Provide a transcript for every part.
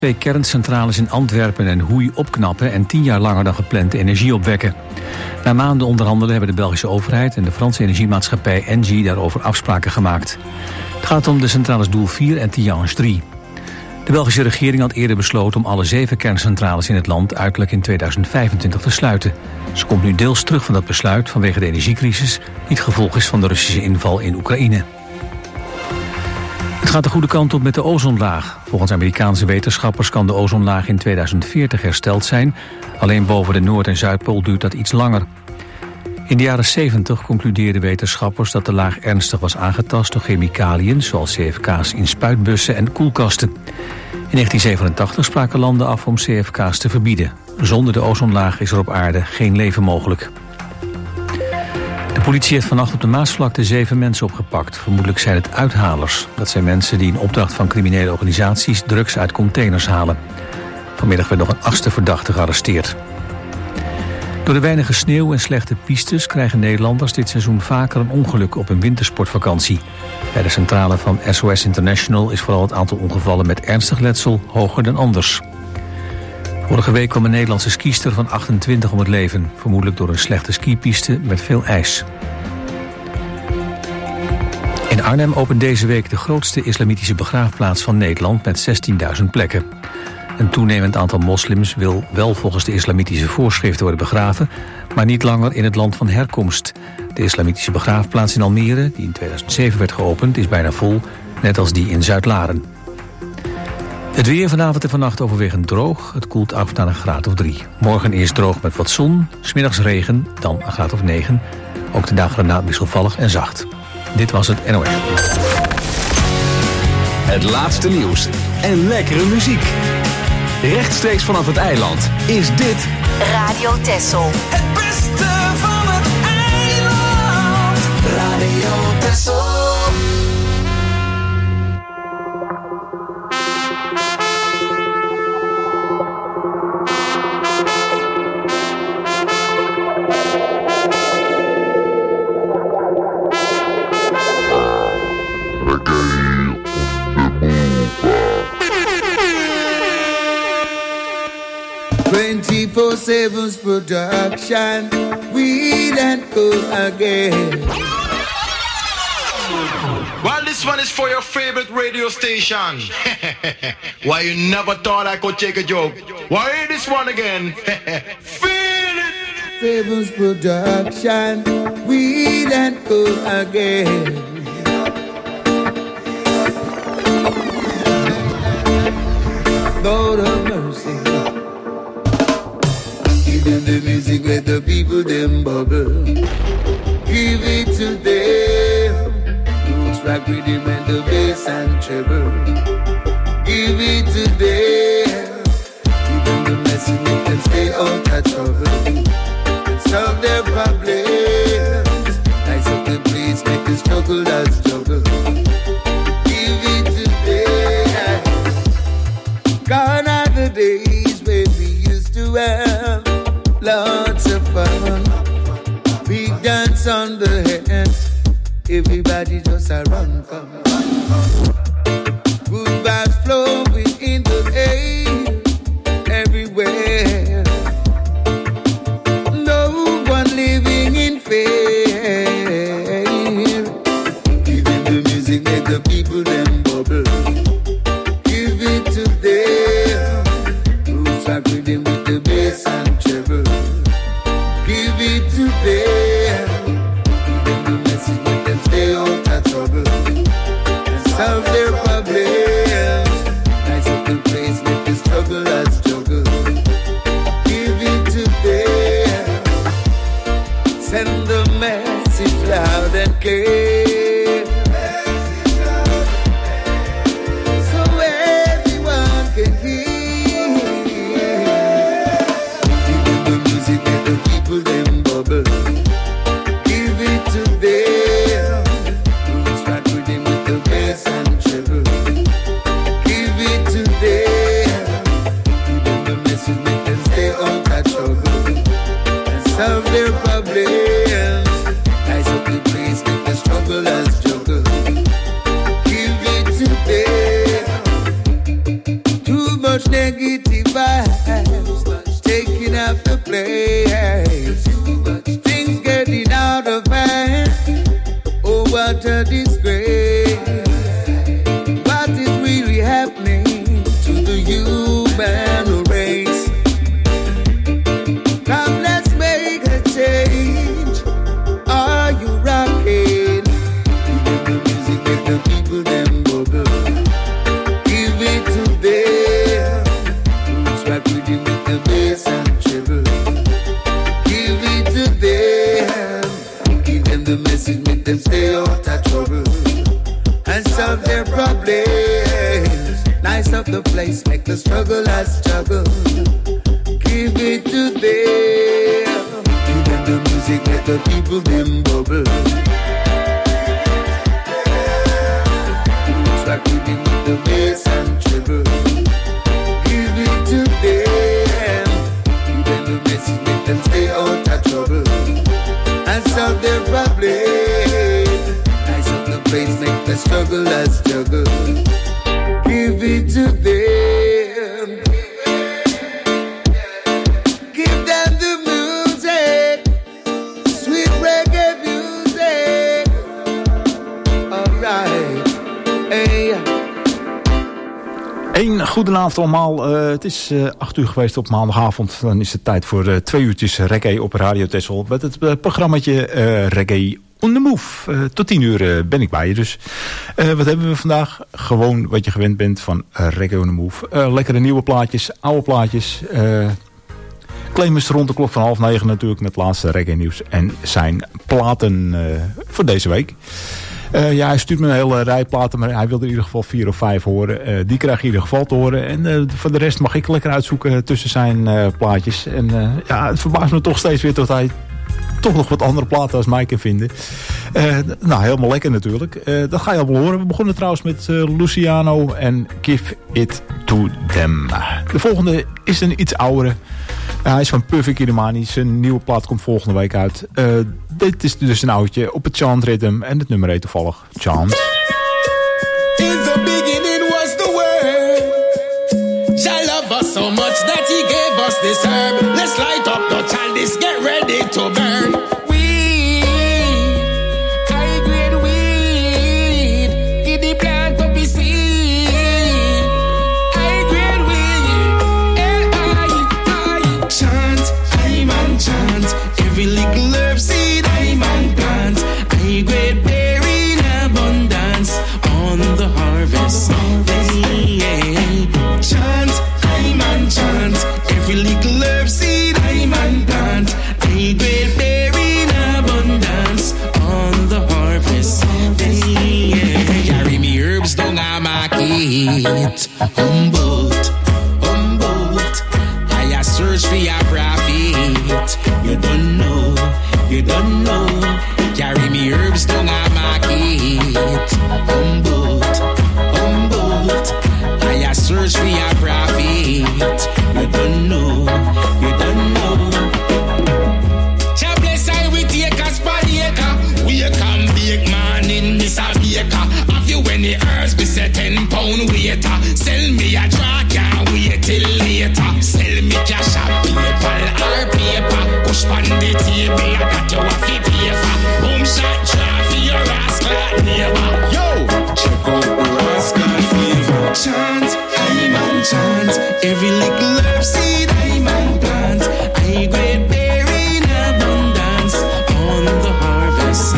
2 kerncentrales in Antwerpen en Hoei opknappen en 10 jaar langer dan gepland energie opwekken. Na maanden onderhandelen hebben de Belgische overheid en de Franse energiemaatschappij Engie daarover afspraken gemaakt. Het gaat om de centrales Doel 4 en Tihange 3. De Belgische regering had eerder besloten om alle 7 kerncentrales in het land uiterlijk in 2025 te sluiten. Ze komt nu deels terug van dat besluit vanwege de energiecrisis, die het gevolg is van de Russische inval in Oekraïne. Het gaat de goede kant op met de ozonlaag. Volgens Amerikaanse wetenschappers kan de ozonlaag in 2040 hersteld zijn. Alleen boven de Noord- en Zuidpool duurt dat iets langer. In de jaren 70 concludeerden wetenschappers dat de laag ernstig was aangetast door chemicaliën zoals CFK's in spuitbussen en koelkasten. In 1987 spraken landen af om CFK's te verbieden. Zonder de ozonlaag is er op aarde geen leven mogelijk. De politie heeft vannacht op de Maasvlakte 7 mensen opgepakt. Vermoedelijk zijn het uithalers. Dat zijn mensen die in opdracht van criminele organisaties drugs uit containers halen. Vanmiddag werd nog een 8e verdachte gearresteerd. Door de weinige sneeuw en slechte pistes krijgen Nederlanders dit seizoen vaker een ongeluk op een wintersportvakantie. Bij de centrale van SOS International is vooral het aantal ongevallen met ernstig letsel hoger dan anders. Vorige week kwam een Nederlandse skiester van 28 om het leven, vermoedelijk door een slechte skipiste met veel ijs. In Arnhem opent deze week de grootste islamitische begraafplaats van Nederland met 16.000 plekken. Een toenemend aantal moslims wil wel volgens de islamitische voorschriften worden begraven, maar niet langer in het land van herkomst. De islamitische begraafplaats in Almere, die in 2007 werd geopend, is bijna vol, net als die in Zuid-Laren. Het weer vanavond en vannacht overwegend droog. Het koelt af naar een graad of 3. Morgen eerst droog met wat zon, 's middags regen, dan een graad of 9. Ook de dagen erna wisselvallig en zacht. Dit was het NOS. Het laatste nieuws en lekkere muziek. Rechtstreeks vanaf het eiland is dit Radio Texel. Het beste van het eiland. Radio Texel. Seven's production, we then go again. Well, this one is for your favorite radio station. Why you never thought I could take a joke? Why this one again? Feel it. Seven's production, we then go again. Lord of mercy. In the music where the people them bubble, give it to them. Roots rock rhythm and the bass and treble, give it to them. Even the message make them stay out of trouble, solve their problems. Nice up the place, make the struggle as juggle. Give it to them. Gone are the days when we used to have lots of fun, big dance on the hands, everybody just a run come. Good vibes flowing in the air, everywhere. No one living in fear. Even the music make the people them bubble. Give it to them. Roots are rhythm with the bass and treble. Give it to them. Even the message with them stay out of trouble and solve their problems. negative vibes taking up the place. Things getting out of hand. Oh, what a disgrace. What is really happening to the human race? Come, let's make a change. Are you rocking? Give the music, make the people them bubble. Give it to them. Roots rock with you with the bass and treble. Give it to them. Give them the message, make them stay out of trouble and solve their problems. Nice up the place, make the struggle a struggle. Give it to them. Give them the music, let the people them bubble. Roots rock with you with the bass and treble. Give it to them. Give them the message, make them stay out of trouble and solve their problems. Nice up the place, make the struggle a struggle. Give it to them. Give them the music, sweet reggae music. Alright, hey. Een goedenavond allemaal. Het is 8 uur geweest op maandagavond. Dan is het tijd voor 2 uurtjes reggae op Radio Texel. Met het programmaatje Reggae on the Move. Tot 10 uur ben ik bij je dus. Wat hebben we vandaag? Gewoon wat je gewend bent van Reggae on the Move. Lekkere nieuwe plaatjes, oude plaatjes. Clemens rond de klok van 8:30 natuurlijk met het laatste reggae nieuws. En zijn platen voor deze week. Ja, hij stuurt me een hele rij platen, maar hij wil er in ieder geval 4 of 5 horen. Die krijg je in ieder geval te horen. En voor de rest mag ik lekker uitzoeken tussen zijn plaatjes. En ja, het verbaast me toch steeds weer dat hij toch nog wat andere platen als mij kan vinden. Nou, helemaal lekker natuurlijk. Dat ga je al wel horen. We begonnen trouwens met Luciano en Give It To Them. De volgende is een iets oudere. Hij is van Perfect Illimani. Zijn nieuwe plaat komt volgende week uit. Dit is dus een oudje op het Chant Rhythm. En het nummer heet toevallig Chant. In the beginning was the word. Shall love us so much that he gave us this herb. Let's light up the chalice, get ready to burn. Every little herb seed I man plant, I great bear in abundance on the harvest. Yeah. Chant, I man chant. Every little herb seed I man plant, I great bear in abundance on the harvest. Yeah. Carry me herbs down a market, Humboldt, Humboldt. I search for your profit. You don't know, you don't know. Carry me herbs down a market. Humboldt, Humboldt. I search for your profit. You don't know, you don't know. Jah bless I we take a spadiator. We can bake man in Miss Baker. Have you any herbs be say 10 pound waiter? Sell me a draw, can't wait till later. Sell me cash up, PayPal or paper. Push on the table, I got you a fit paper. Boom shot, draw for your rascal neighbor. Yo, check out the rascal flavor. Chant, I man chant. Every little herb seed I man plant. I great bear in abundance on the harvest.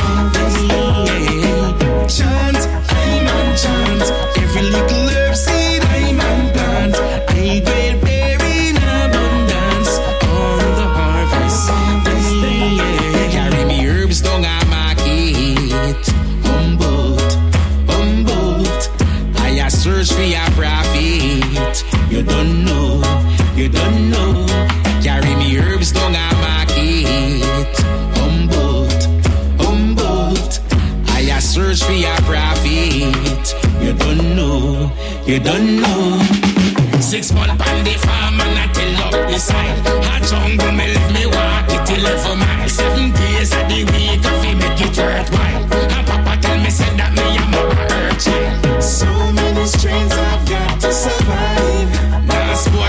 Yeah. Chant, I man chant. Every little herb seed I man plant. I great bear in abundance on the harvest. Yeah. Carry me herbs down a market. Humboldt, Humboldt. I search for your profit. You don't know, you don't know. Carry me herbs down a market. Humboldt, Humboldt. I search for your profit. You don't know, you don't know. 6 months on the farm and I till up the side. A jungle me live me walk it till 11 miles. 7 days of the week I feel make it worthwhile. And Papa tell me said that me and Mama her child. So many strains I've got to survive. Now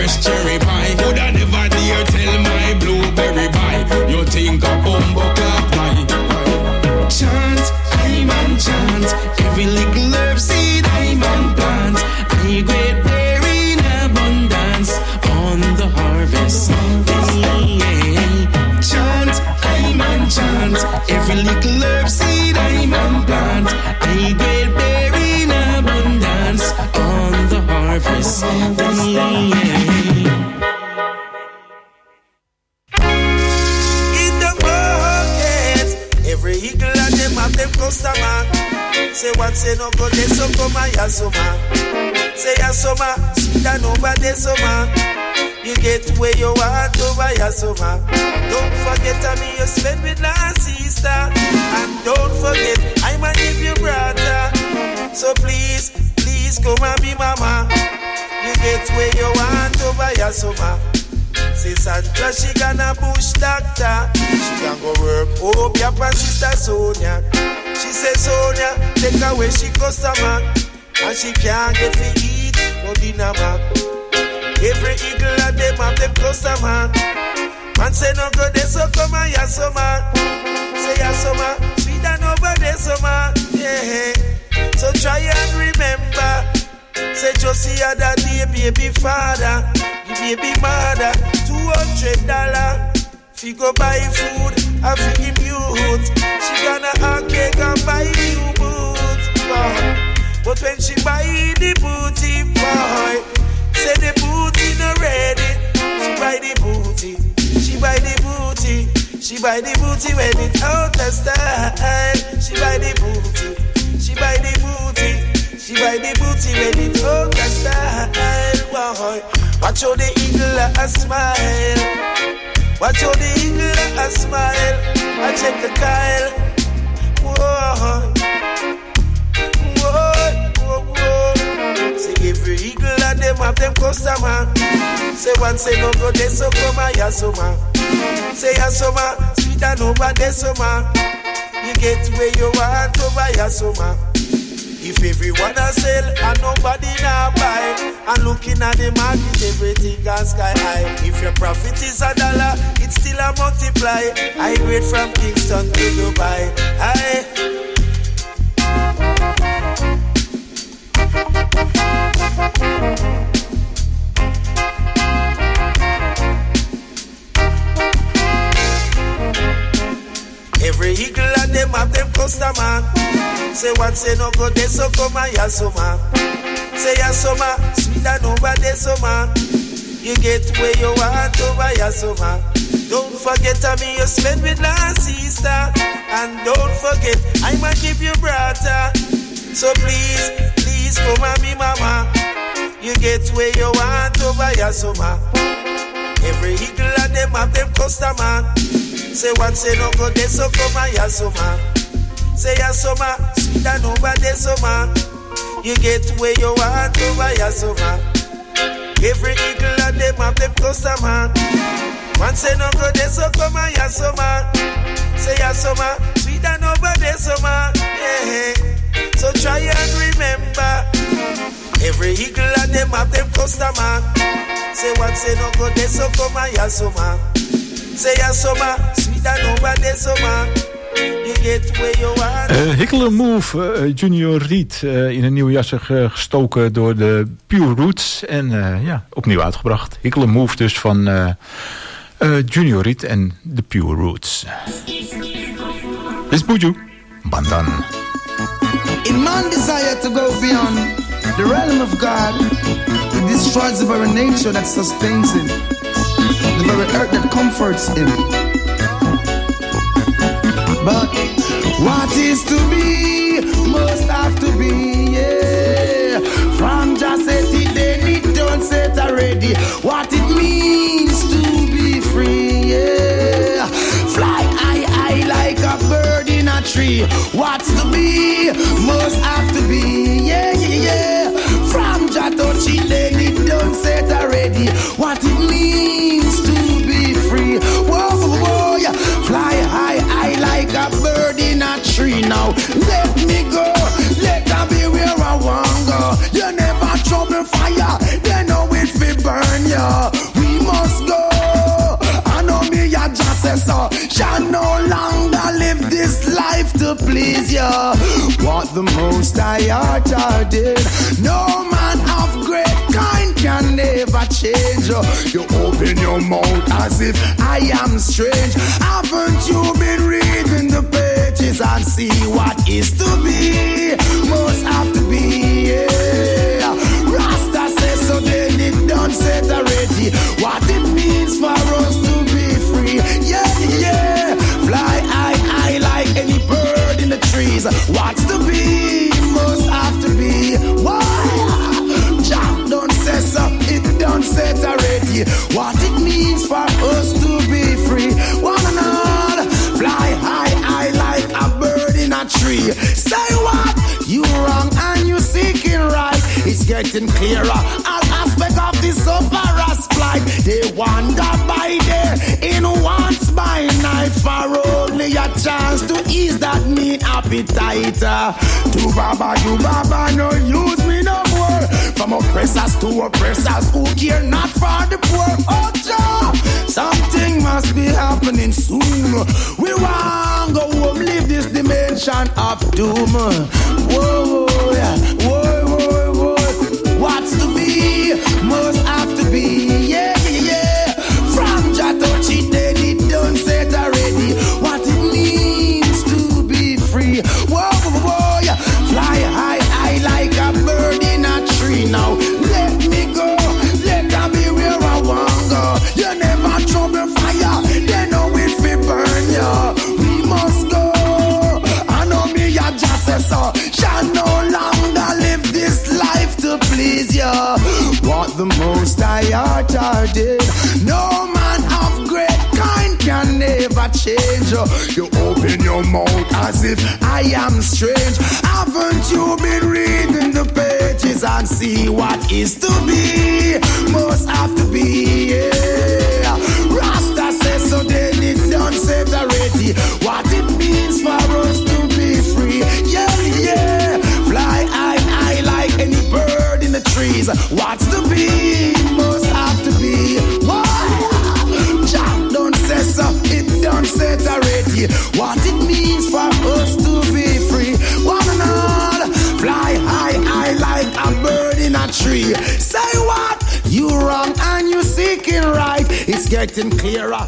fresh cherry pie. Woulda never dare tell my blueberry pie. You think a bumbo clap pie? Chant, I man chant. Every little herb seed I man plant. I great bear in abundance on the harvest. Chant, I man chant. Every little herb seed I man plant. I great bear in abundance on the harvest. In the market, every eagle and them have them customer. Say one say no go they so come a yasoma. Say yasoma, sweet and over the summer. You get where you want over yasoma. Don't forget me you spend with last sister. And don't forget I'ma give you brother. So please, please come and be mama. You get where you want over yasoma. Say Sandra she gonna bush doctor. She can go work up your and sister Sonia. She say Sonia take away she customer. And she can't get to eat no dinner man. Every eagle and them have them customer. Man say no go there so come and yasoma. Say yasoma, sweet and over there summer. Yeah. So try and remember. Say Josie had that day baby father. The baby mother $200. Fi go buy food and fi him youth. She gonna have cake and buy new boots. But when she buy the booty boy, say the booty no ready. She buy the booty. She buy the booty. She buy the booty when it's out of style. She buy the booty. She buy the booty. She buy the booty when it's out of style. Boy, watch how the eagle a smile. Watch how the eagle a smile. I check the Kyle. Whoa, whoa, whoa, whoa. Say every eagle and them have them customer. Say one say no go there so come a yasoma. Say yasoma, sweet and over there summer. You get where you want over yasoma. If everyone a sell and nobody now buy, and looking at the market everything gone sky high. If your profit is $1, it's still a multiply. I grade from Kingston to Dubai. Aye. Every eagle and them have them customer. Say one say no go there so come a yasoma. Say yasoma, sweet and over there summer. You get where you want over yasoma. Don't forget me you spend with last sister. And don't forget I'ma give you brother. So please, please come and be mama. You get where you want over yasoma. Every eagle and them have them customer. Say one say no go there so come a yasoma. Say yasoma, sweet and over there summer. You get where you want over yasoma. Every eagle and them have them customer. One say no go there so come a yasoma. Say yasoma, sweet and over there summer. Yeah. So try and remember. Every eagle and them have them customer. Say one say no go there so come a yasoma. Say yasoma, sweet and over there summer. You get where you want. Hickle Move, Junior Reed, in een nieuwe jas gestoken door de Pure Roots. En ja, opnieuw uitgebracht. Hickle Move dus van Junior Reed en de Pure Roots. Dit is Buju Bandan. In man desire to go beyond the realm of God, it destroys the very nature that sustains him, the very earth that comforts him. But what is to be must have to be, yeah. From just set it, then it don't set already. What it means to be free, yeah. Fly high like a bird in a tree. What's to be must have to be, yeah, yeah, yeah. From just touch it, then it don't set already. What it means to be free. Whoa, whoa, whoa, yeah. Fly high like a bird in a tree. Now let me go, let me be where I want go. You never trouble fire, they know it fi burn you. says so. Shall no longer live this life to please ya. What the Most High ordered, no man of great kind can never change. You open your mouth as if I am strange. Haven't you been reading the pages and see what is to be? Must have to be, yeah. Rasta says so, then it done set already. What it means for us to be free, yeah, yeah. Fly high like any bird in the trees. What's to be, must have to be. Why? Jack done say so, it done set already. What it means for us to be free. One and all, fly high like a bird in a tree. Say what? You wrong and you seeking right. It's getting clearer. All aspect of the sufferer's plight. They wander by day in once by night for only a chance to ease that mean appetite. To Baba, you Baba, no use me no more. From oppressors to oppressors who care not for the poor. Oh, Jah, something must be happening soon. We want go home, leave this dimension of doom. Whoa, yeah, whoa, whoa, whoa. What's to be, must have to be, yeah, yeah. From Jatochi, then it done set already. What it means to be free. Whoa, whoa, whoa, yeah. Fly high like a bird in a tree. Now let me go, let me be where I want go. You never trouble fire, they know it will burn you. We must go. I know me, I just say so. Shall no longer live this life to please you. What the Most High ordered, no man of great kind can never change. You open your mouth as if I am strange. Haven't you been reading the pages and see what is to be? Must have to be, yeah. Rasta says so, then it done set already. What it means for us to be free, yeah, yeah. Fly high like any bird in the trees. What's to be, must have to be. Why? Jack done say so, it done set already. What it means for us to be free. One and all, fly high like a bird in a tree. Say what? You wrong and you seeking right. It's getting clearer.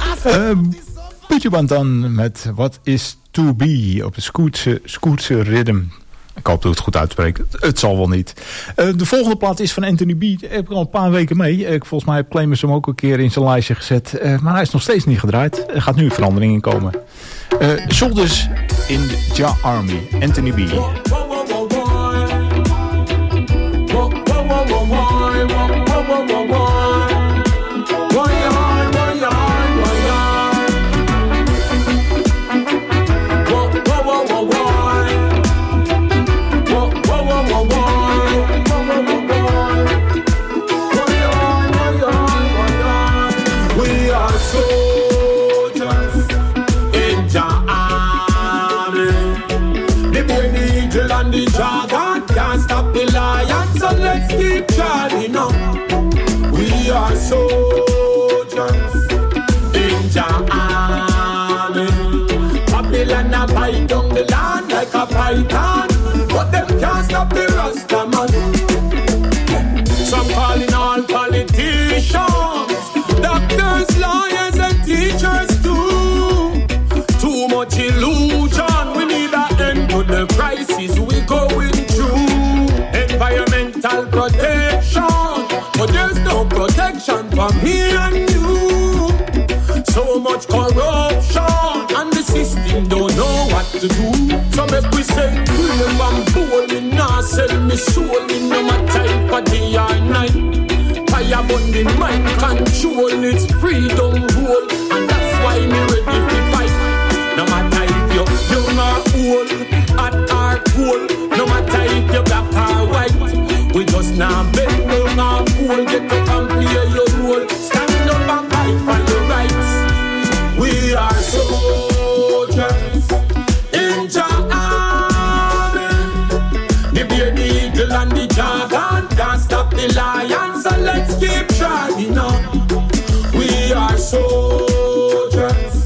Putje band dan met What is to be op de Scootse Rhythm. Ik hoop dat ik het goed uitspreek. Het zal wel niet. De volgende plaat is van Anthony B. Heb ik al een paar weken mee. Volgens mij heb Clemens hem ook een keer in zijn lijstje gezet. Maar hij is nog steeds niet gedraaid. Er gaat nu een verandering in komen. Soldiers in the Jah Army. Anthony B. Let's keep charging up. We are soldiers in Jah army. Babylon a bite down the land like a python, but them can't stop the Rasta man. Some calling all politicians, doctors, lawyers and teachers too. Too much illusion. We need an end to the crisis we going through. Environmental protection, but there's no protection for me and you. So much corruption, and the system don't know what to do. So make we say, brave and bold, me nah sell me soul, me no matter if a day or night. Fire burn the mind control, it's freedom rule, and that's why me ready to fight. No matter if you're young or old, at or cold, no matter if you're black or white, we just now bend down our fool, get up and play your role. Stand up and fight for your rights. We are soldiers in Jah army. The bear, the eagle and the dragon can't stop the lion, so let's keep trying on. We are soldiers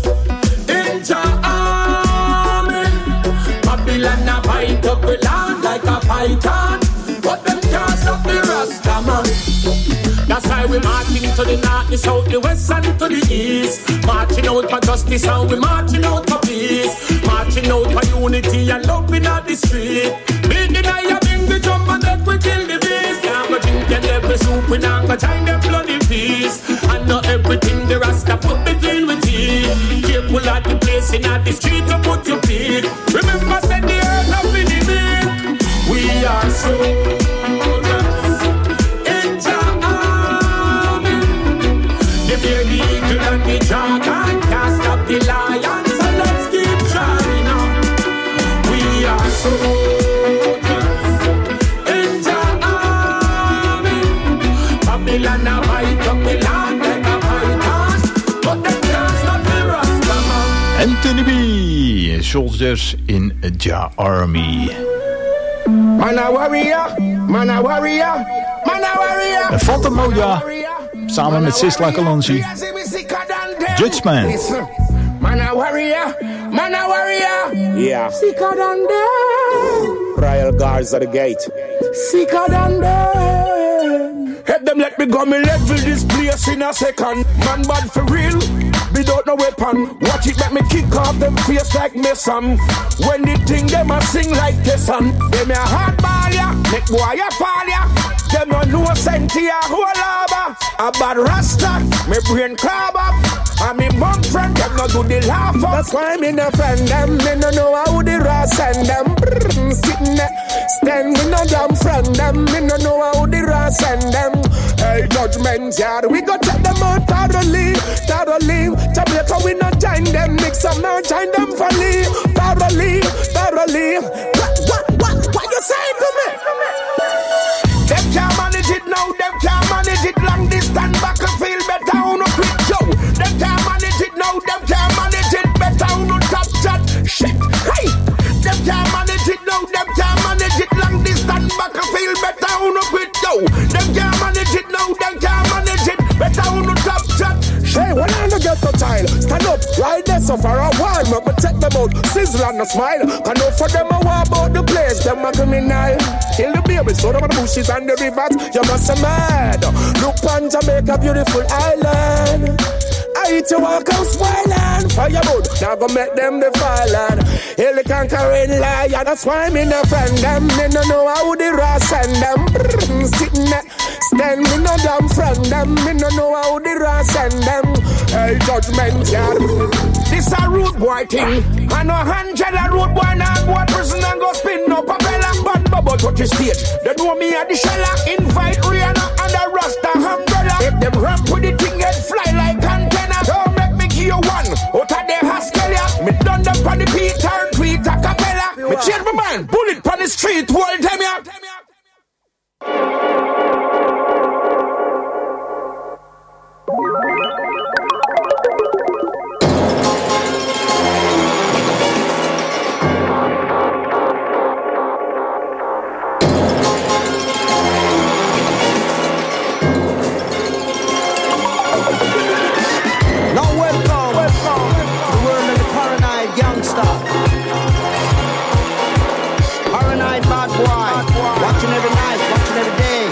Rastaman. That's why we marching to the north, the south, the west and to the east. Marching out for justice and we marching out for peace. Marching out for unity and love in the street. Big the night, bring the drum and let we kill the beast. Now go drink and every soup, we now go join them bloody feast. And not everything the Rasta put between with teeth. Careful at the place in the street to put your feet. Remember said the earth of the beat. We are soldiers in Jah army. The bear, the eagle and the dragon can't stop the lion. So let's keep trying on. We are soldiers in Jah army. Babylon a bite up the land like a python, but they can't stop the Rastaman. Anthony B. Soldiers in Jah Army. Man a warrior, man a warrior, man a warrior. Phantom Moja, samen met Sizzla Kalonji. Judgment. Man a warrior, man a warrior. Yeah. Sicker than them. Royal Guards at the gate. Sicker than them. Help them let me go, me level this place in a second. Man bad for real, without no weapon. Watch it make me kick off them face like Mason. When the thing them a sing like Tesson. Them a hard ball ya, make boy a fall ya. Them a no senti a whole lava. A bad rasta, me brain crab up. And me mom friend, them no do the laugh up. That's why me no friend them, me no know how the Ras send them. Sitting there, stand me no damn friend them, me no know how the Ras send them. Hey, Judgment Yard, we go check them out thoroughly, thoroughly. Jamaica, we not join them, mix them now, join them fully, thoroughly, thoroughly. What you say to me? Them can't manage it now, them can't manage it long distance battlefield, better on a quick show. Them can't manage it now, them can't manage it, better on a top shot. Shit, hey! Them can't manage it now, them can't manage it long distance battlefield, better on a quick show. Them can't manage it now, them can't manage it, better on a top shot. Hey, when I no get no child, stand up, right there so for a while. But check them out, sizzle and a smile. Can know for them a walk about the place, them a criminal. Kill the babies, throw them on the bushes and the rivers. You must be mad. Look on Jamaica, beautiful island. I eat you walk out spoiling. Firewood, now go make them the fallen. Hill the conquering lion. That's why me no friend them. Me no know how the Ras send them. Sitting there, stand me no damn friend them. Me no know how the Ras send them. Hey, Judgment Yard. This a rude boy thing. I know Angela rude boy now go to prison and go spin no papella. Bad bubble touch the stage. They know me at the shella. Invite Rihanna and the Rasta umbrella. If them ramp with the thing and fly like antenna. Don't make me give you one out of the Haskelia. Me done them on the Peter tweet a cappella. Me change my mind. Bullet on the street. Hold them up. Paranoid bad boy, watching every night, watching every day.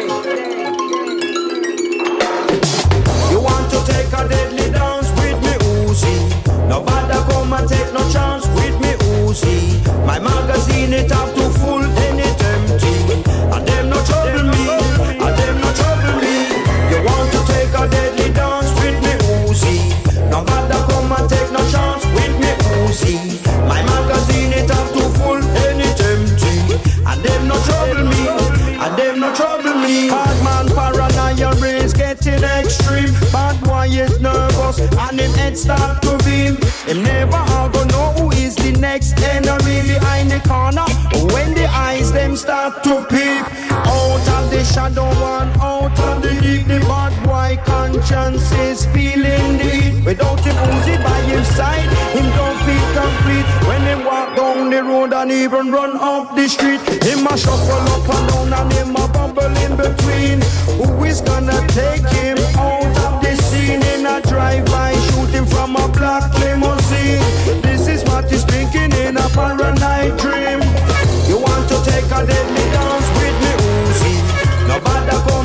You want to take a deadly dance with me, Uzi? Nobody come and take no chance with me, Uzi. My magazine it up to full, then it empty. And them no trouble me, and them no trouble me. You want to take a deadly dance with me, Uzi? Nobody come and take no chance with me, Uzi. My magazine it up to full, then it empty. And them no trouble me, and them no trouble me. Bad man paranoia brains getting extreme. Bad boy is nervous and him head start to beam. Him never ever know who is the next enemy behind the corner. When the eyes them start to peep. Out of the shadow and out of the deep, the bad boy conscience is feeling the heat. Without him Uzi by his side, him don't feel complete. When he walk down the road and even run up the street, him a shuffle up and down and him a bubble in between. Who is gonna take him out of the scene? In a drive-by shooting from a black limousine. This is what he's thinking in a paranoid dream. You want to take a deadly dance with me, Uzi? Nobody go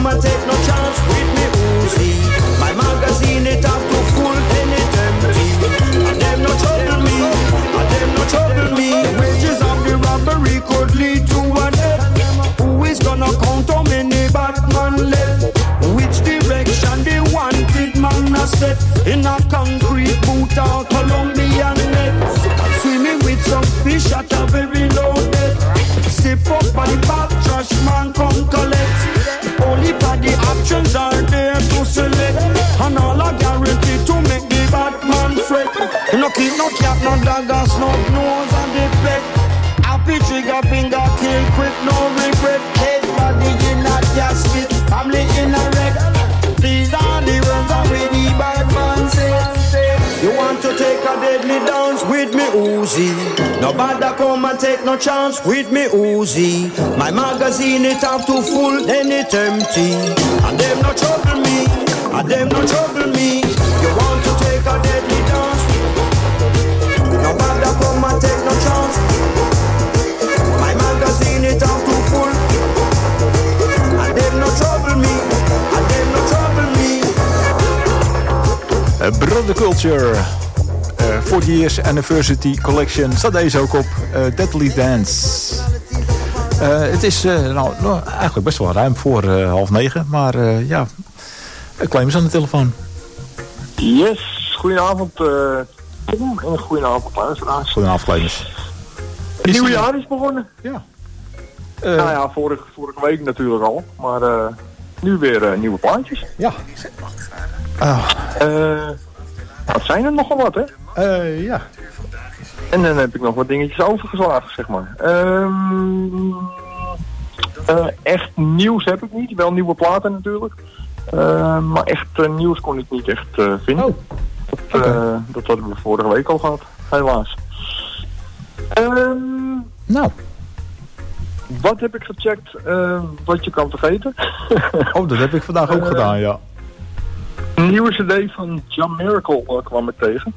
keep no cat, no dog, or snub nose and the pet. Happy trigger finger, kill quick, no regret. Dead body in a casket, family in a wreck. These are the words of where the bad man says. You want to take a deadly dance with me, Uzi? Nobody come and take no chance with me, Uzi. My magazine it up to full, then it empty. And them no trouble me, and them no trouble me. You want to take a deadly dance? Nobody come and take no chance. My magazine it up to full. And them no trouble me, and them no trouble me. Brother Culture, 40 Years Anniversary Collection, staat deze ook op. Deadly Dance. Het is eigenlijk best wel ruim voor 8:30, maar ja, Clemens aan de telefoon. Yes, goedenavond en goedenavond luisteraars. Goedenavond Clemens. Het nieuwe jaar is begonnen. Ja. Nou ja, vorige week natuurlijk al, maar nu weer nieuwe plaatjes. Ja. Wat zijn er nogal wat, hè? Ja. En dan heb ik nog wat dingetjes overgeslagen, zeg maar. Echt nieuws heb ik niet. Wel nieuwe platen natuurlijk. Maar echt nieuws kon ik niet echt vinden. Oh. Dat hadden we vorige week al gehad, helaas. Nou. Wat heb ik gecheckt wat je kan vergeten? Oh, dat heb ik vandaag ook gedaan, ja. Een nieuwe cd van John Miracle kwam ik tegen.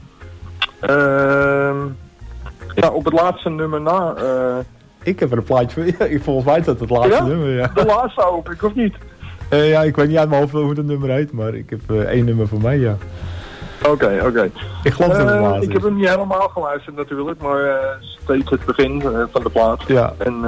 Ja, op het laatste nummer na... ik heb er een plaatje van. Ja, volgens mij is dat het laatste nummer, ja. De laatste hoop ik, of niet? Ja, ik weet niet uit mijn hoofd hoe het nummer heet, maar ik heb 1 nummer voor mij, ja. Oké. Ik geloof dat het laatste ik heb hem niet helemaal geluisterd natuurlijk, maar steeds het begin van de plaat. Ja. En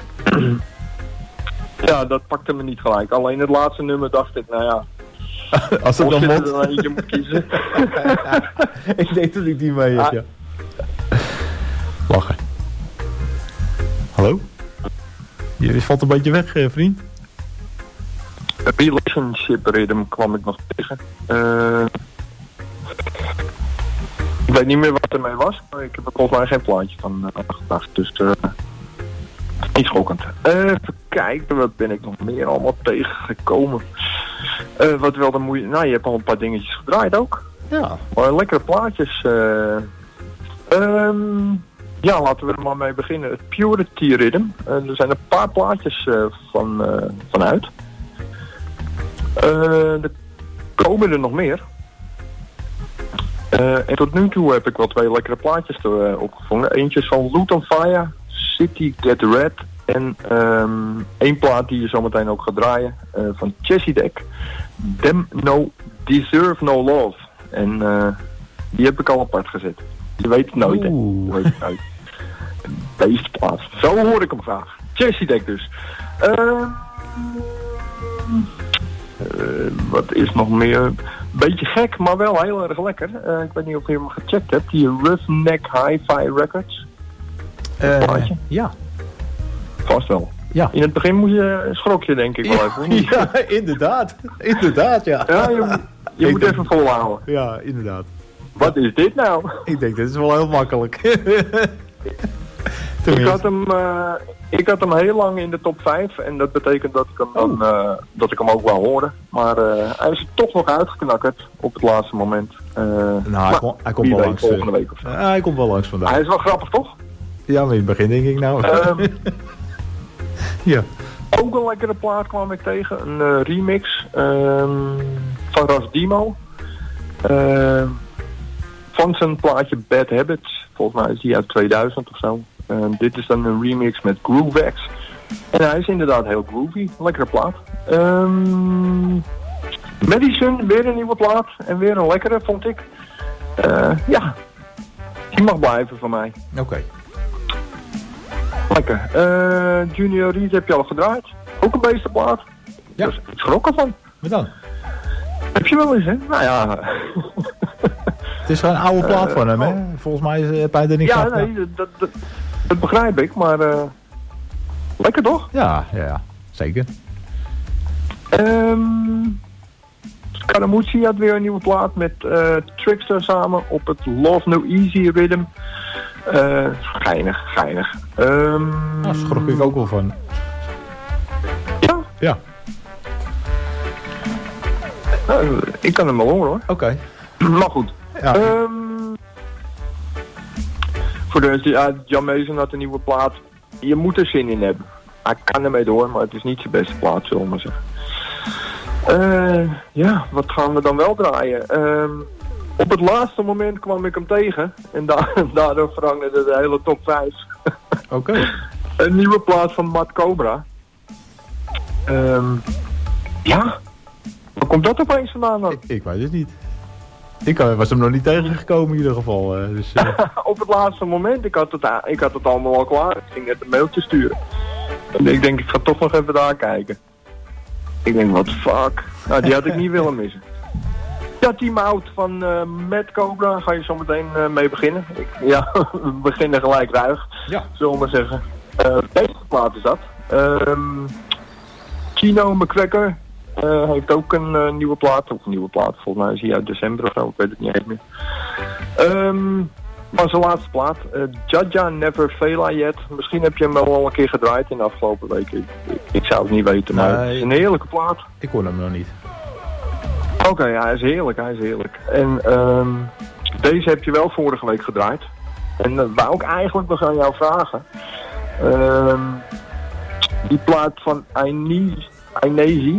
ja, dat pakte me niet gelijk. Alleen het laatste nummer dacht ik, nou ja... Als het dan moet. Er eentje moet kiezen. Ik denk dat ik die mee heb, ja. Lachen. Hallo? Je valt een beetje weg, vriend. Relationship Rhythm kwam ik nog tegen. Ik weet niet meer wat er mee was, maar ik heb er volgens mij geen plaatje van gedacht. Dus niet schokkend. Even kijken, wat ben ik nog meer allemaal tegengekomen. Wat wel de moeite... Nou, je hebt al een paar dingetjes gedraaid ook. Ja. Maar lekkere plaatjes. Ja, laten we er maar mee beginnen. Het Purity Rhythm. Er zijn een paar plaatjes vanuit. Er komen er nog meer. En tot nu toe heb ik wel 2 lekkere plaatjes opgevangen. Eentje is van Loot on Fire, City Get Red. En 1 plaat die je zometeen ook gaat draaien. Van Chessie Deck. Them No Deserve No Love. En die heb ik al apart gezet. Je weet het nooit, hè. Je weet het nooit. Deze plaat. Zo hoor ik hem graag. Chessie Deck dus. Wat is nog meer? Beetje gek, maar wel heel erg lekker. Ik weet niet of je hem gecheckt hebt. Die Roughneck Hi-Fi Records. Ja. Vast wel. Ja. In het begin schrok je denk ik wel even. Ja, inderdaad. Inderdaad, ja. Ja, je moet even volhouden. Ja, inderdaad. Wat is dit nou? Ik denk, dit is wel heel makkelijk. Ik had hem heel lang in de top 5 en dat betekent dat ik hem ook wel hoorde. Maar hij is er toch nog uitgeknakkerd op het laatste moment. Hij komt wel langs. Volgende week of zo. Hij komt wel langs vandaag. Hij is wel grappig, toch? Ja, maar in het begin denk ik nou. Ja. Ook een lekkere plaat kwam ik tegen. Een remix van Ras Dimo. Van zijn plaatje Bad Habits. Volgens mij is die uit 2000 of zo. Dit is dan een remix met Groovex. En hij is inderdaad heel groovy. Lekkere plaat. Madison, weer een nieuwe plaat. En weer een lekkere, vond ik. Ja, die mag blijven van mij. Oké. Lekker. Junior Reed heb je al gedraaid. Ook een beestenplaat. Ja. Dus ik schrok ervan. Wat dan? Heb je wel eens, hè? Nou ja. Het is gewoon een oude plaat van hem, hè? Volgens mij heb hij er niks van. Ja, nee, dat begrijp ik, maar lekker toch? Ja, zeker. Scaramucci had weer een nieuwe plaat met Trickster samen op het Love No Easy rhythm. Geinig. Daar schrok ik ook wel van. Ja? Ja. Ik kan hem wel horen hoor. Oké. Maar goed. Ja. Voor de rest, Jan Mason had een nieuwe plaat. Je moet er zin in hebben. Hij kan ermee door, maar het is niet zijn beste plaat, zullen we maar zeggen. Wat gaan we dan wel draaien? Op het laatste moment kwam ik hem tegen. En daardoor veranderde de hele top 5. Oké. Een nieuwe plaat van Matt Cobra. Waar komt dat opeens vandaan dan? Ik weet het niet. Ik was hem nog niet tegengekomen in ieder geval. Dus, Op het laatste moment. Ik had het allemaal al klaar. Ik ging net een mailtje sturen. En ik denk, ik ga toch nog even daar kijken. Ik denk, what the fuck? Nou, die had ik niet willen missen. Ja, Team Out van Matt Cobra. Ga je zo meteen mee beginnen. We beginnen gelijk ruig. Ja. Zullen we maar zeggen. Deze plaat is dat. Chino McCracker heeft ook een nieuwe plaat. Of een nieuwe plaat. Volgens mij is hij uit december of zo. Ik weet het niet eens meer. Maar zijn laatste plaat. Jaja Never Fail Yet. Misschien heb je hem wel al een keer gedraaid in de afgelopen weken. Ik zou het niet weten. Maar het is een heerlijke plaat. Ik hoor hem nog niet. Oké, hij is heerlijk. En deze heb je wel vorige week gedraaid. En wou ik eigenlijk nog aan jou vragen. Die plaat van Ainezi.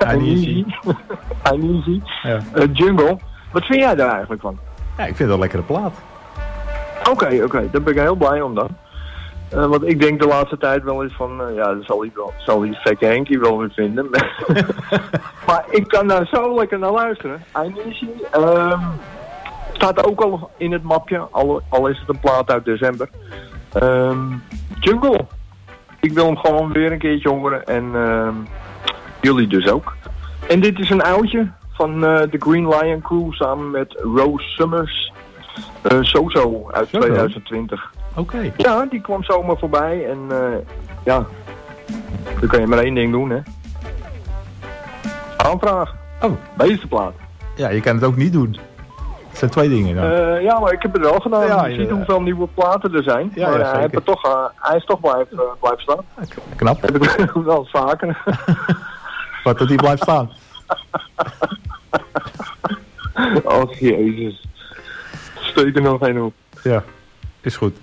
Ja. Jungle. Wat vind jij daar eigenlijk van? Ja, ik vind het een lekkere plaat. Oké, daar ben ik heel blij om dan. Want ik denk de laatste tijd wel eens van, dat zal die gekke Henkie wel weer vinden. Maar ik kan daar zo lekker naar luisteren. Ainezi staat ook al in het mapje, al is het een plaat uit december. Jungle. Ik wil hem gewoon weer een keertje horen en jullie dus ook. En dit is een oudje van de Green Lion Crew samen met Rose Summers. Soso uit 2020. Oké. Ja, die kwam zomaar voorbij en dan kan je maar één ding doen, hè. Aanvragen. Oh. Deze plaat. Ja, je kan het ook niet doen. Het zijn twee dingen dan. Ja, maar ik heb het wel gedaan. Ja, je ziet hoeveel nieuwe platen er zijn. Ja, maar hij is toch blijven staan. Knap. Heb ik wel vaker. Wat dat hij blijft staan. Oh, jezus. Steek er nog een op. Ja, is goed.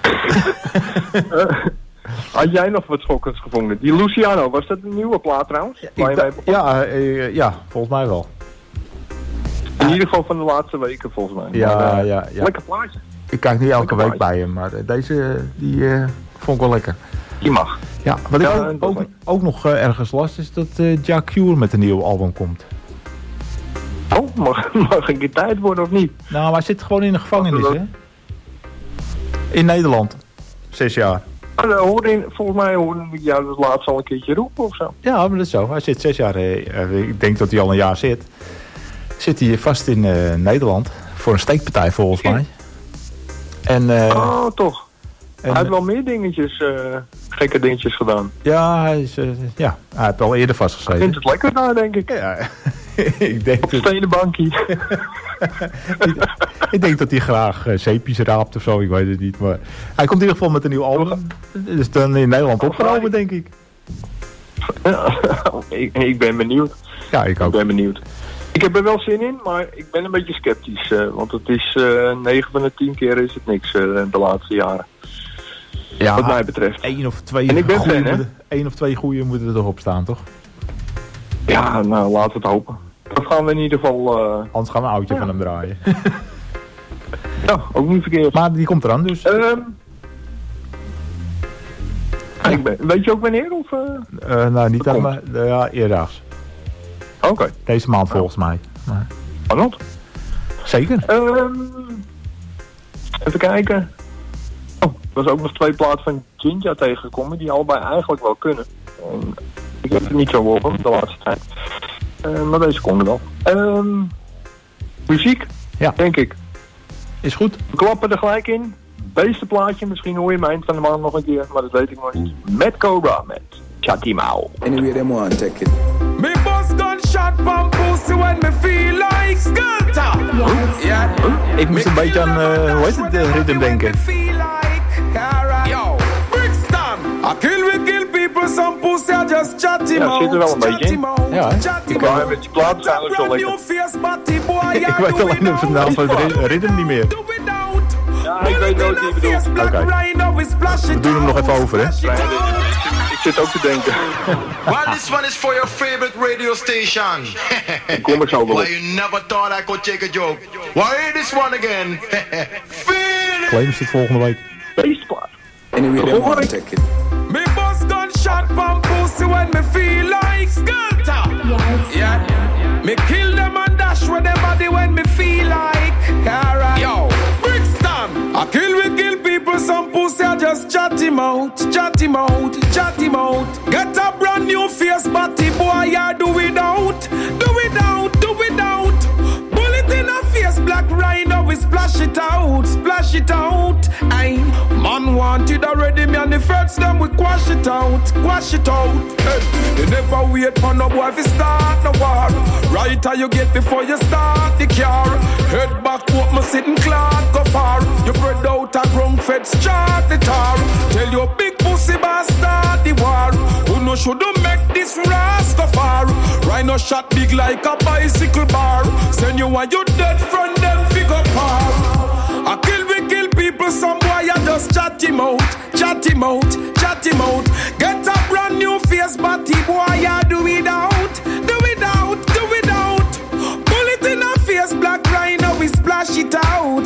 Had jij nog wat schokkends gevonden? Die Luciano, was dat een nieuwe plaat trouwens? Ja, volgens mij wel. In ieder geval van de laatste weken volgens mij. Ja. Lekker plaatje. Ik kijk niet elke week bij hem, maar deze vond ik wel lekker. Die mag. Ja, wat ik ook nog ergens las is dat Ja Cure met een nieuw album komt. Oh, mag ik in tijd worden of niet? Nou, maar hij zit gewoon in de gevangenis, hè? In Nederland. 6 jaar. Volgens mij hoorde ik jou dus laatst al een keertje roepen of zo. Ja, maar dat is zo. Hij zit 6 jaar. Ik denk dat hij al een jaar zit. Zit hij vast in Nederland. Voor een steekpartij volgens mij. En, toch. Hij heeft wel meer dingetjes, gekke dingetjes gedaan. Ja, hij heeft al eerder vastgezeten. Hij vindt het lekker daar, denk ik. Ja, ik denk op stenen bankie. Ik denk dat hij graag zeepjes raapt of zo, ik weet het niet. Maar hij komt in ieder geval met een nieuw album. Dus dan in Nederland opgenomen, denk ik. Ik ben benieuwd. Ja, ik ook. Ik ben benieuwd. Ik heb er wel zin in, maar ik ben een beetje sceptisch. Want het is 9 van de 10 keer is het niks de laatste jaren. Ja, wat mij betreft. 1 of 2 en ik ben fan, hè? 1 of 2 goeie moeten er toch op staan, toch? Ja, nou, laten we het hopen. Dat gaan we in ieder geval... Anders gaan we een oudje van hem draaien. Ja, ook niet verkeerd. Maar die komt eraan dus. Weet je ook wanneer? Of, nou, niet aan, maar eerdaags. Oké. Deze maand volgens mij. Maar... Spannend. Zeker. Even kijken. Oh, er was ook nog 2 platen van Jinja tegengekomen die allebei eigenlijk wel kunnen. Ik heb het niet zo op de laatste tijd. Maar deze konden wel. Muziek, denk ik. Is goed. We klappen er gelijk in. Beste plaatje, misschien hoor je me eind van de maand nog een keer, maar dat weet ik nog niet. Met Cobra, met Chatimao. Anyway, them want take it. Me bust gunshot from pussy when me feel Ik moest een beetje aan, hoe heet het, de ritme denken. Yo, Brixton. I kill people, some pussy, I just chat him out. Ja, zit er wel een beetje in. Ja, met die plaat zijn ook zo lekker. ik weet alleen de naam van het ritme niet meer. Ja, ik weet nooit wie je bedoelt. Oké. We doen hem nog even over, hè? Ik zit ook te denken. Well, this one is for your favorite radio station. Kom ik zo wel op. Why you never thought I could take a joke. Why hear this one again? Feel it. Claims het volgende week. Beestplaat. Anyway, they want to take it. Me bust gunshot pump pussy when me feel like skelter. Yeah. Me kill them and dash with them body when me feel like. Alright. Yo, Brixton. I kill people, some pussy, I just chat him out. Chat him out. Get a brand new face, body boy, I do without. Bullet in a face, black rhino, we splash it out. Aye. Man wanted already, me and the first them we quash it out. Hey, you never wait for no boy to start no war. Right how you get before you start the car. Head back, what me sitting clock go far. You spread out a ground fed start the tar. Tell your big pussy boss start the war. Who no should make this Rastafari? Rhino shot big like a bicycle bar. Send you and your dead friend them figure par. I kill people, some boy I just chat him out. Get a brand new face, body boy I do without. Bullet in a face, black rhino, we splash it out.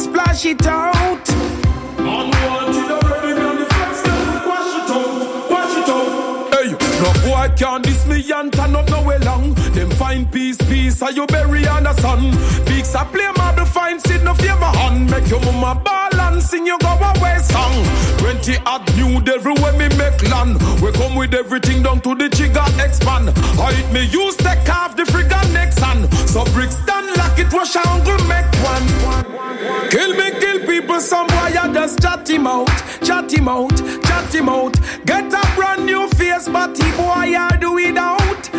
Man wanted already, me on the first time, quash it out. Hey, no boy can't diss me and turn up no way long. Them find peace, are you bury on the sun. Peaks a play marble fine, sit no favor hand. Make your mama ball and sing you go away song. 20 odd new devil when me make land. We come with everything down to the trigger expand. Hide me use take off the frigga next hand. So Brixton like it was angle make one. Kill people, some boy I just chat him out. Get a brand new face, body boy I do without.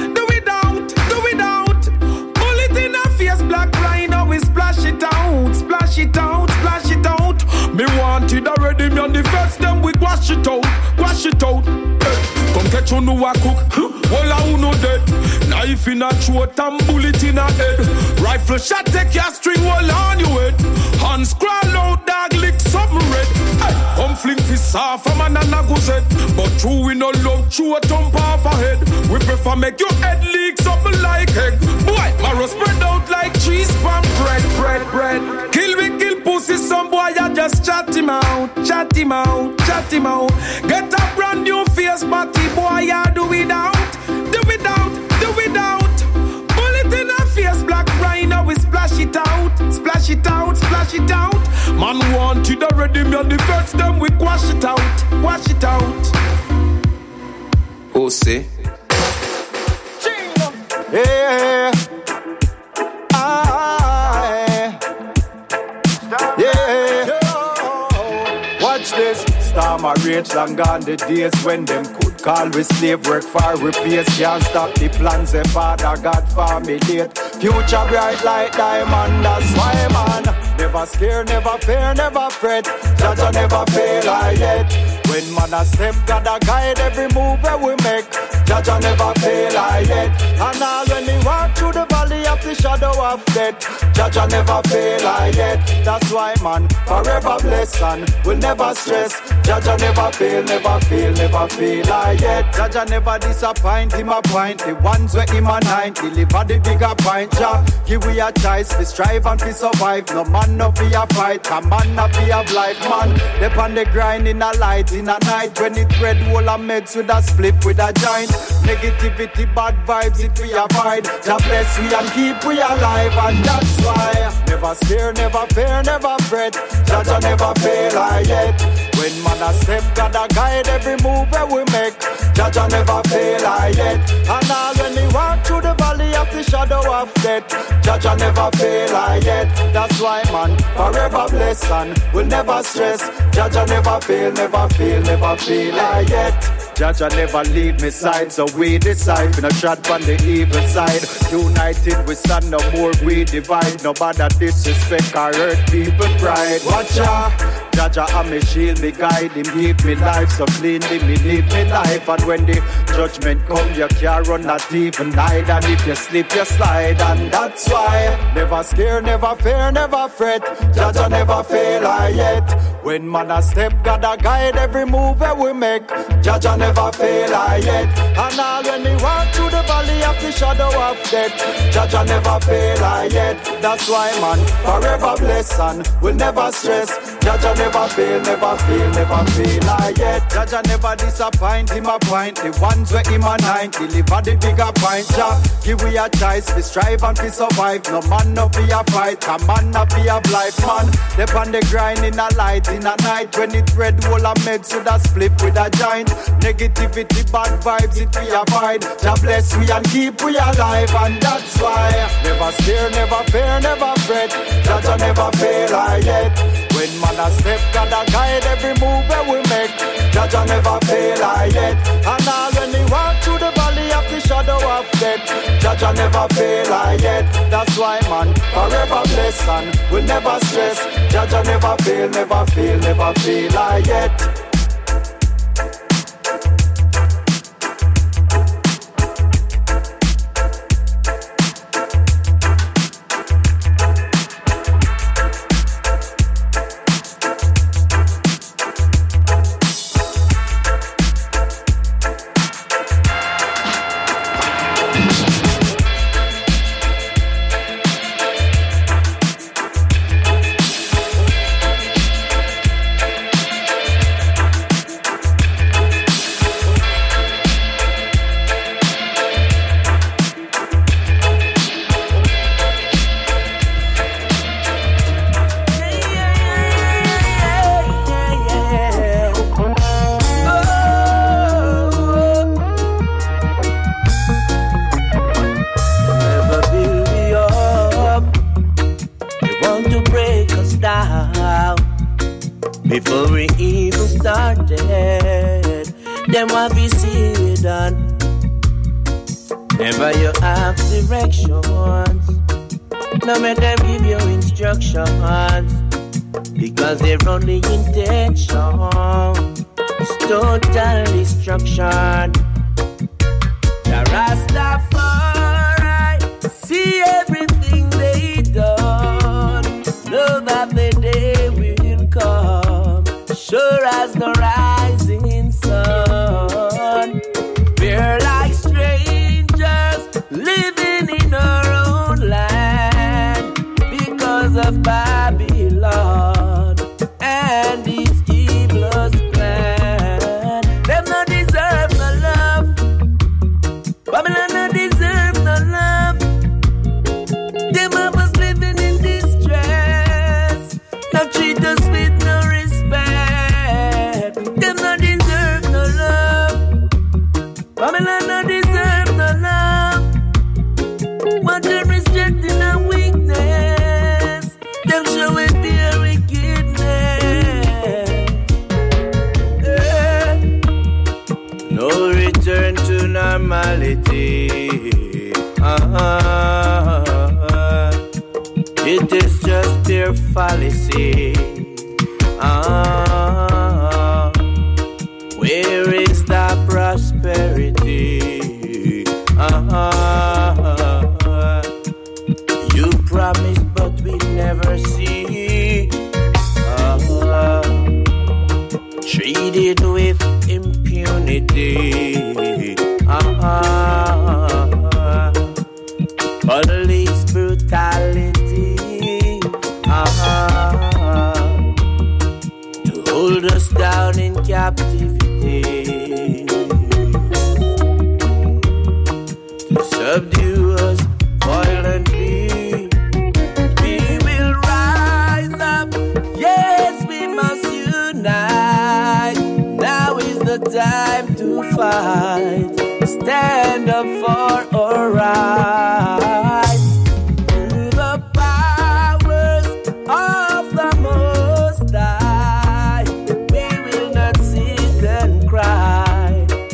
Bullet in a face, black rhino, we splash it out. Me wanted already, me on the first them we quash it out. Come catch you know a cook, all I who know dead. Knife in a throat and bullet in a head. Rifle shot take your string all on your head. Hands crawl out, dog lick something red. Hey, come fling fist off a man and a go set. But true we no love, true a thump off a head. We prefer make your head leak something like egg. Boy, marrow spread out like cheese pan bread. Kill pussy, some boy I just chat him out. Get a brand new face, body boy I do without. Bullet in a face, black rhino, we splash it out. Man wanted already, me on the first them we quash it out. Pussy. Yeah. Watch this. Storm a rage, long gone the days when them could call we slave work for repairs. Can't stop the plans them father God formulate. Future bright like diamond, that's why man never scare, never fear, never fret. Jaja never fail I yet. When man a step, God a guide every move that we make. Jaja never fail I yet. And all when we walk through the valley of the shadow of death, Jaja never fail I yet. That's why man forever blessed and will never stress. Jaja never fail I yet. Jaja never disappoint, him appoint the ones where him and I deliver the bigger point. Jah give we a choice, we strive and we survive. No man no fear fight, a man no fear of life. Man, they on the grind in a light, in a night when it red wall a meds with a split with a giant. Negativity, bad vibes, it we avoid. Jah bless we and keep we alive, and that's why never scare, never fear, never fret. Jaja never fail I yet. When man a step, God a guide every move that we make. Jaja never fail I yet. And all when we walk through the valley of the shadow of death, Jaja never fail I yet. That's why man forever blessed and will never stress. Jaja never fail I yet. Jaja never leave me side, so we decide. We not shot on the evil side. United we stand, no more we divide. No bother disrespect or hurt people pride. Watch out, Jaja I'm me shield, me guide. Him give me life, so cleanly me live me life. And when the judgment come, you can't run not even hide. And if you slip, you slide. And that's why never scare, never fear, never fret. Jaja never fail I yet. When man a step, God a guide every move that we make. Jaja never fail I yet. And all when we walk through the valley of the shadow of death, Jaja never fail I yet. That's why man forever blessed and will never stress. Jaja never fail, never fail, never fail I yet. Jaja never disappoint, him appoint the ones where him a 90, deliver the bigger point. Jah give we a choice, we strive and we survive. No man no be a fight, come man no be a life man. They on the grind in a light, in a night when it red wall a med so that split with a giant. Negativity, bad vibes, it we avoid. Jah bless we and keep we alive, and that's why never steer, never fear, never fret. Jaja never fail I yet. When man a step, God a guide every move that we make. Jaja never fail I yet. And all when we walk through the valley of the shadow of death, Jaja never fail I yet. That's why man forever blessed and will never stress. Jaja never fail, never fail, never fail I yet. Before we even started, then what we see we done. Never you have directions, no make them give you instructions, because their only intention is total destruction. The Rastafari see everything they done, know that the day will come, sure as the rising sun. We're like strangers living in our own land because of Babylon and its evil plan. Them not deserve no love. Babylon not deserve no love. Them of us living in distress, now treat us with no respect. Them not deserve no love. Babylon not deserve no love. What they're rejecting our weakness, them show it their wickedness. No return to normality. It is just pure fallacy. Where is the prosperity? You promise, but we never see. Treated with impunity. Police brutality. To hold us down in captivity, to subdue us violently. We will rise up, yes, we must unite. Now is the time to fight. Stand up for our rights. Through the powers of the Most High, we will not sit and cry.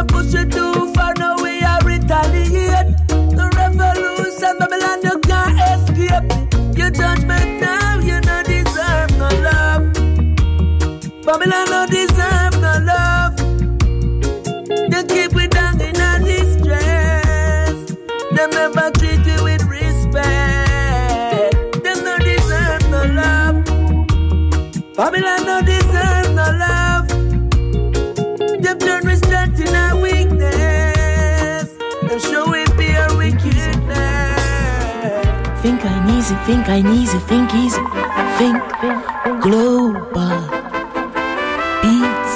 them push it too far, now we are retaliate. The revolution, Babylon, you can't escape it. You judgment now, you don't deserve no love. Babylon don't deserve no love. They keep it down in a distress. They never treat you with respect. They don't deserve no love. Babylon don't deserve no love. They've turned restraint in our weakness. They're showing fear wickedness. Think I'm easy, think I'm easy, think easy. Think global beats.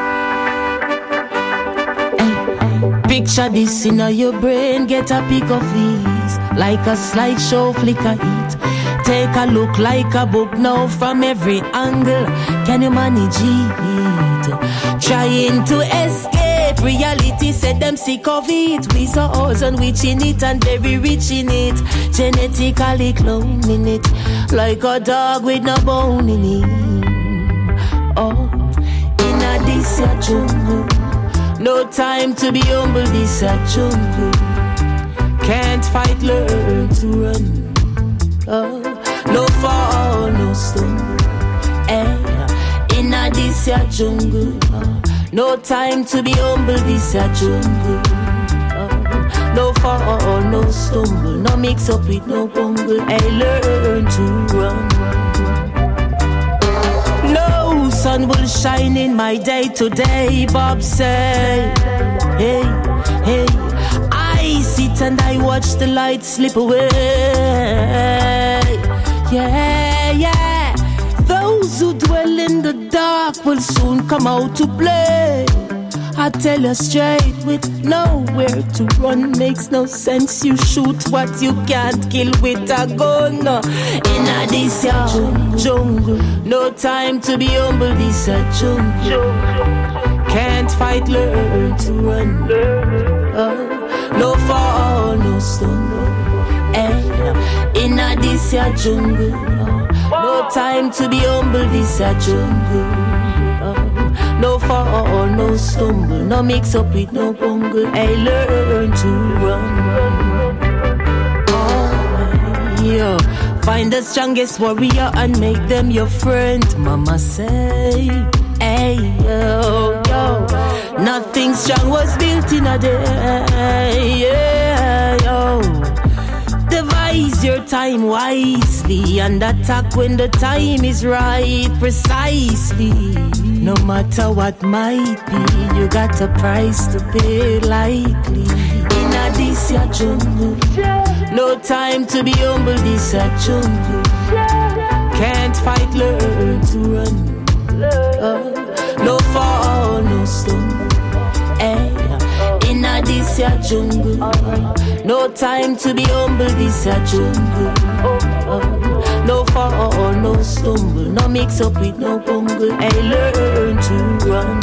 Hey, picture this in your brain, get a pic of these. Like a slideshow, flicker it. Take a look like a book now from every angle. Can you manage it? Trying to escape reality, said them sick of it. We saw us and witch in it and very rich in it. Genetically cloning it, like a dog with no bone in it. Oh, in a this a jungle, no time to be humble, this a jungle. Can't fight, learn to run. Oh, no fall, no stumble. In a this a jungle, no time to be humble, this a jungle. No fall, no stumble, no mix up with no bungle. I learn to run. No sun will shine in my day to day, Bob say. Hey, hey, I sit and I watch the light slip away. Yeah, yeah. Those who dwell in the dark will soon come out to play. I tell you straight, with nowhere to run makes no sense. You shoot what you can't kill with a gun. In a this jungle, no time to be humble, this a jungle. Can't fight, learn to run. No fall, no stumble. In a this a jungle, no time to be humble, this a jungle. No fall, no stumble, no mix up with no bungle. I learn to run. Oh, yeah. Find the strongest warrior and make them your friend. Mama say, hey, yo, yo. Nothing strong was built in a day. Yeah, yo. Devise your time wisely and attack when the time is right, precisely. No matter what might be, you got a price to pay likely. In a this a jungle, no time to be humble, this a jungle. Can't fight, learn to run. No fall, no stumble. In a this a jungle, no time to be humble, this a jungle. No fall, no stumble, no mix up with no bungle. I learn to run.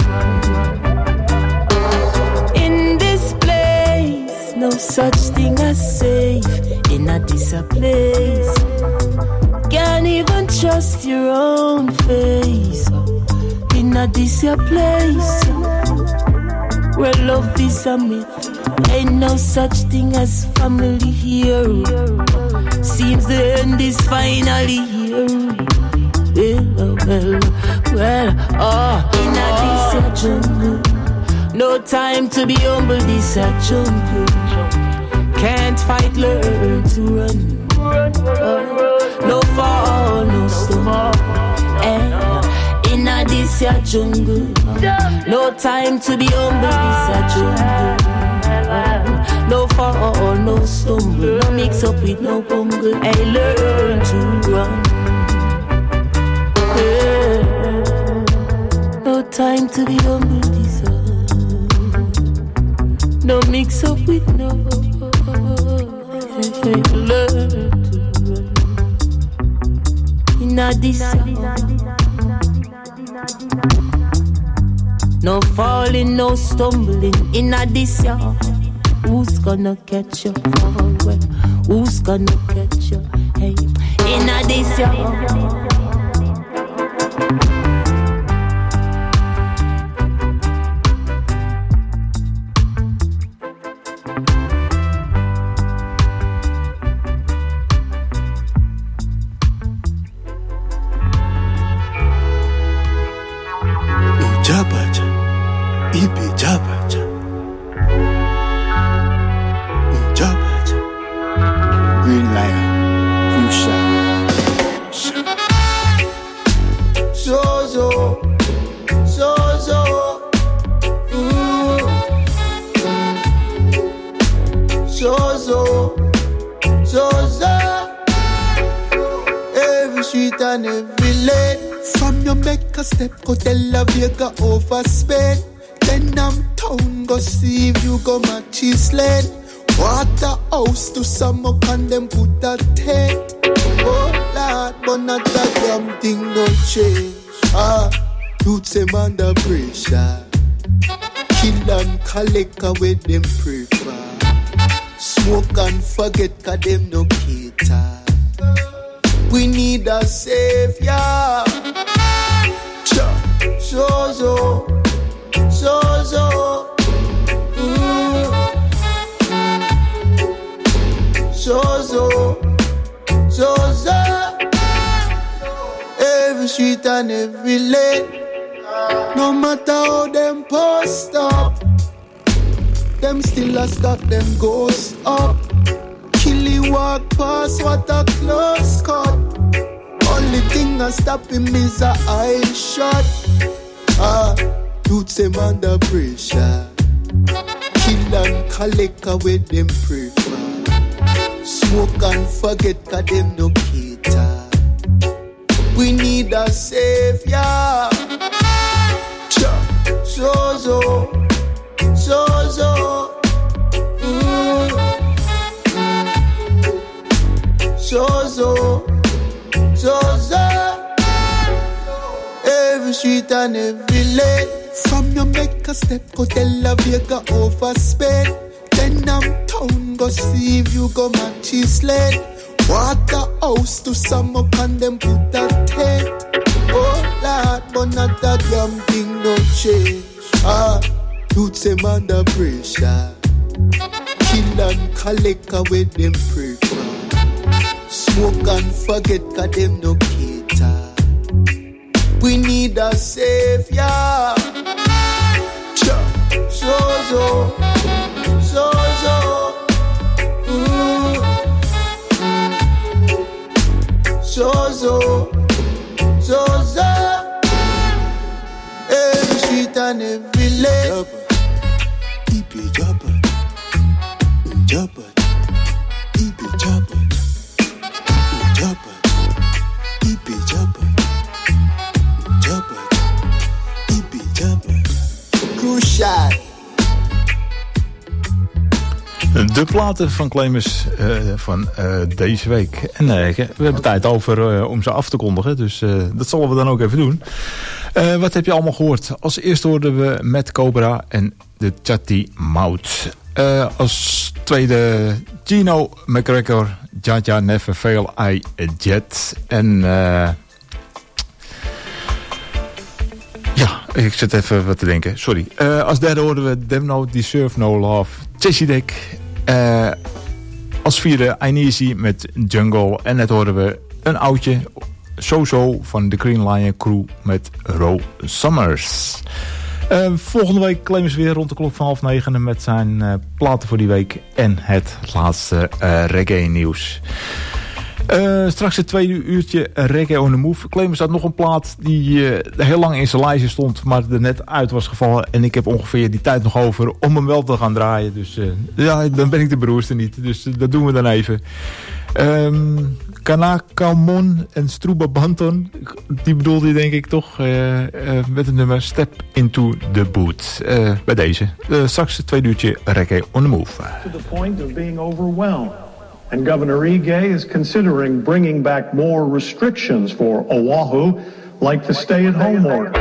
In this place, no such thing as safe. In a this a place, can't even trust your own face. In a this a place, where love is a myth. Ain't no such thing as family here. Seems the end is finally here. Well, in a this a jungle, no time to be humble, this a jungle. Can't fight, learn to run. No fall, no stumble. In a this a jungle, no time to be humble, this a jungle. No fall, no stumble, no mix up with no bungle. I learn to run. Yeah. No time to be humble, this no mix up with no. I learn to run. In a this no falling, no stumbling. In a this who's gonna catch you? Well, who's gonna catch you? Hey, in a this Every street and every lane. From your make a step, go Tel Aviv, go over Spain. Then I'm town, go see if you go Matches Lane. Water house to summer, can them put a tent. Oh Lord, but not that damn thing no change. Youths them under pressure. Kill and collect away them prefer. Smoke and forget cause them no cater. We need a savior. So. Every street and every lane. No matter how them post up, them still a stop them ghost up. Killy walk past what a close cut. Only thing a stop him is a eye shot. Youths them under pressure. Kill and collect away them prefer. Smoke and forget cause them no cater. We need a savior. Every street and every lane. From your make a step, go Tel Aviv, go over Spain. Then I'm town, go see if you go Matches Lane. Water house to summer, can them put a tent. Oh Lord, but not that damn thing no change. Youths them under pressure. Kill and collect away them prefer. Smoke and forget cause them no cater. We need a savior. Every street and every lane. Ibi Jabba, Jabba, Ibi Jabba, Jabba, Ibi Jabba, Jabba, Ibi Jabba. Crucial. De platen van Clemens van deze week. En we hebben tijd over om ze af te kondigen. Dus dat zullen we dan ook even doen. Wat heb je allemaal gehoord? Als eerste hoorden we Matt Cobra en de Chatty Mouth. Als tweede Gino McGregor, Jaja Never Fail I Jet. En ja, ik zit even wat te denken. Sorry. Als derde hoorden we Them No Deserve No Love, Chessy Dick. Als vierde Ineasy met Jungle. En net hoorden we een oudje, So van de Green Lion Crew met Ro Summers. Volgende week Clemens weer rond de klok van 8:30 met zijn platen voor die week en het laatste reggae nieuws. Straks het tweede uurtje Reggae on the Move. Clemens had nog een plaat die heel lang in zijn lijstje stond, maar er net uit was gevallen. En ik heb ongeveer die tijd nog over om hem wel te gaan draaien. Dus ja, dan ben ik de broerste niet. Dus dat doen we dan even. Kanakamon en Struba Banton, die bedoelde je denk ik toch met het nummer Step Into the Boot. Bij deze. Straks het tweede uurtje Reggae on the Move. To the point of being overwhelmed. And Governor Ige is considering bringing back more restrictions for Oahu, like the stay-at-home order.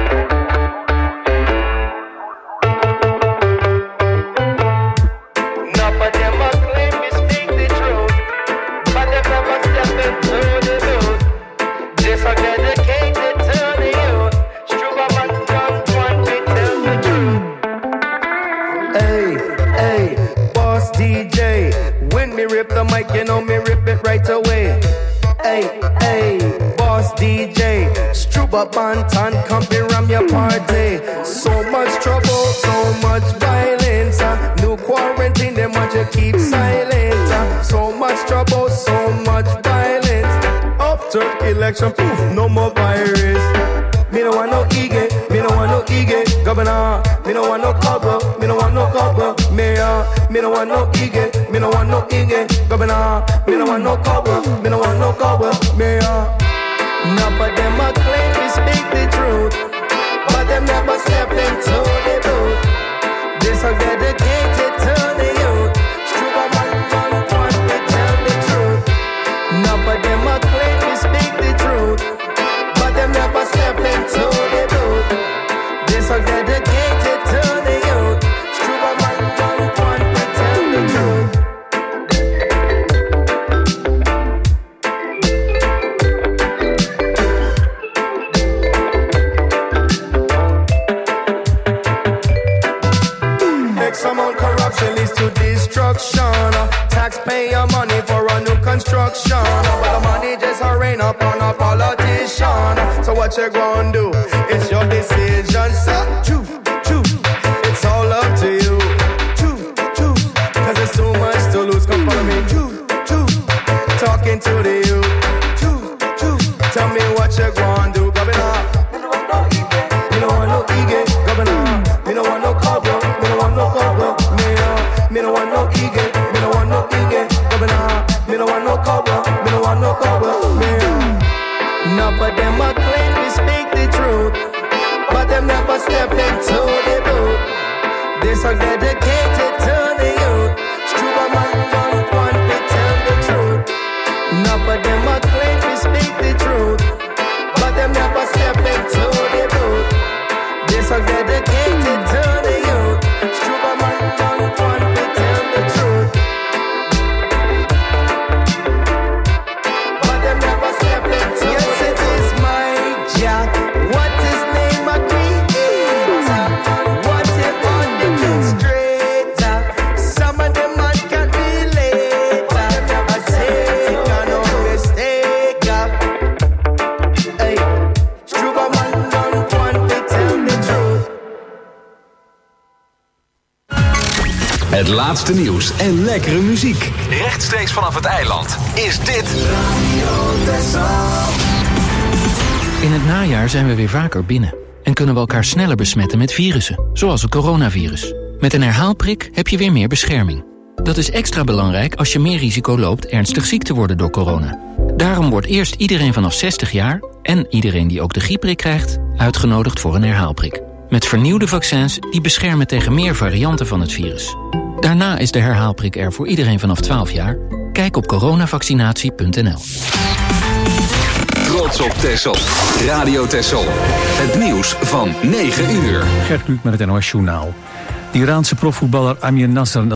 Rip the mic, you know me rip it right away. Hey, hey, boss DJ, Struba Banton, come be ram your party. So much trouble, so much violence. New quarantine, them want you keep silent. So much trouble, so much violence. After election, poof, no more virus. Me no want no Ige, me no want no Ige. Governor, me no want no cover, me no want no cover. Mayor, Me no want no Iggy, me no want no Iggy. Governor, me no want no cover, me no want no cover. Me none of them a claim to speak the truth, but them never step into the booth. This are dedicated to the youth. Sugar man, one, we tell the truth. None of them a claim to speak the truth, but them never step into the booth. This are dedicated to the youth. Sugar man, one, we tell the truth. Amount corruption leads to destruction. Taxpayer money for a new construction, but the money just a rain upon a politician. So what you gonna do? It's your decision, sir. It's all up to you. Cause there's too much to lose. Come follow me. Talking to the youth. Tell me what you gonna do, Governor. Me no want no Iggy, Governor. Me no want no cobra. Me no want no cobra. Me no want no Iggy. Me no want no Iggy, Governor. Me no want no cobra. Me no want no cobra. None of them a claim to speak the truth, but them never step into the booth. This are dedicated to the youth. Struba man, one, they tell the truth. None of them a claim to speak the truth, but them never step into the booth. This are dedicated to the youth. Struba man, one, they tell the truth, but them never step into. Yes, it is my job. What is name a creator? What if on the illustrator? Some of them man can't relate. I take no mistake. Hey, Struba man, one, they tell the truth. Het laatste nieuws en lekkere muziek. Rechtstreeks vanaf het eiland is dit In het najaar zijn we weer vaker binnen en kunnen we elkaar sneller besmetten met virussen, zoals het coronavirus. Met een herhaalprik heb je weer meer bescherming. Dat is extra belangrijk als je meer risico loopt ernstig ziek te worden door corona. Daarom wordt eerst iedereen vanaf 60 jaar en iedereen die ook de griepprik krijgt uitgenodigd voor een herhaalprik. Met vernieuwde vaccins die beschermen tegen meer varianten van het virus. Daarna is de herhaalprik er voor iedereen vanaf 12 jaar. Kijk op coronavaccinatie.nl. Trots op Texel. Radio Texel. Het nieuws van 9 uur. Gert Kluk met het NOS Journaal. De Iraanse profvoetballer Amir Nasser